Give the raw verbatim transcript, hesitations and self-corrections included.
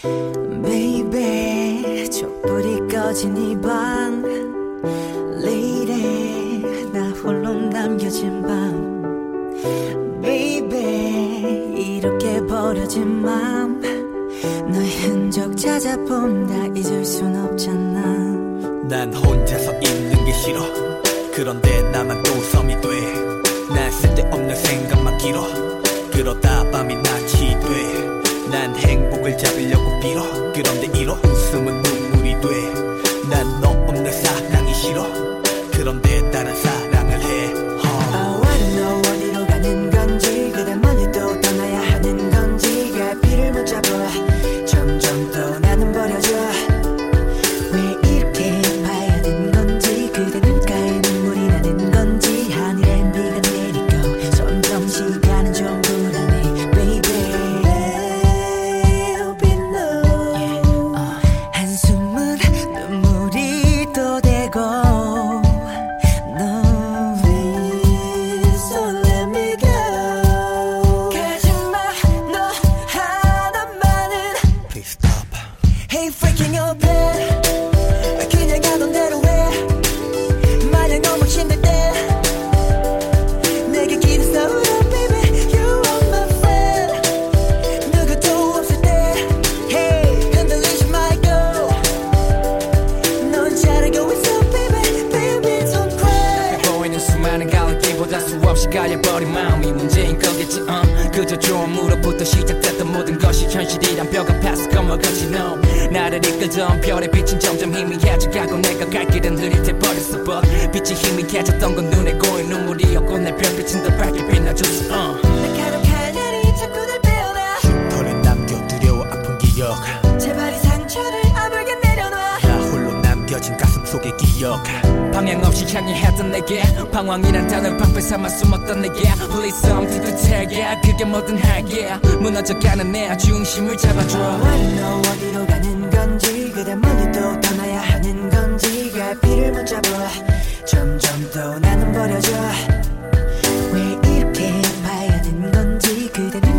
Baby 촛불이 꺼진 이 방 Lady 나 홀로 남겨진 밤 Baby 이렇게 버려진 맘 너의 흔적 찾아본다 잊을 순 없잖아 난 혼자서 있는 게 싫어 그런데 나만 또 섬이 돼 난 쓸데없는 생각만 길어 그러다 밤이 낮이 돼 난 행복을 잡으려고 빌어 그런데 이런 웃음은 눈물이 돼 난 너 없는 사랑이 싫어 그런데 다른 사랑을 해 oh. Oh, I don't know 어디로 가는 건지 그대 멀리 또 떠나야 하는 건지 갈피를 못 잡아 점점 더 나는 버려져 왜 이렇게 봐야 되는 건지 그대 눈가에 눈물이 나는 건지 하늘엔 비가 내리고 점점 시간은 좀 불안해 baby Hey freaking your bed 그냥 가던 대로 해 마냥 너무 힘들 때 내게 기대서 울어 baby You are my friend 누구도 없을 때 Hey 흔들리지 말고 넌 잘하고 있어 baby Baby don't cry 보이는 수많은 갈기보다 수없이 갈려버린 마음이 문제인 거겠지 uh. 그저 좋음으로부터 시작됐던 모든 것이 현실이란 벽 앞에서 검어같이 no 나를 이끌던 별의 빛은 점점 희미해져가고 내가 갈 길은 흐릿해버렸어 but 빛이 희미해졌던 건 눈에 고인 눈물이었고 내 별빛은 더 밝게 빛나줬어 uh. 날카로운 날이 자꾸 날 빼어나 흉터를 남겨 두려워 아픈 기억 제발 이 상처를 아물게 내려놔 나 홀로 남겨진 가슴 속의 기억 방향 없이 향해 했던 내게 방황이란 단어를 방패 삼아 숨었던 내게 Please something to tell yeah 그게 뭐든 할게 무너져가는 내 중심을 잡아줘 oh, I don't know 어디로 가는 건지 그대 멀리 또 떠나야 하는 건지 갈피를 못 잡아 점점 더 나는 버려져 왜 이렇게 봐야 되는 건지 그대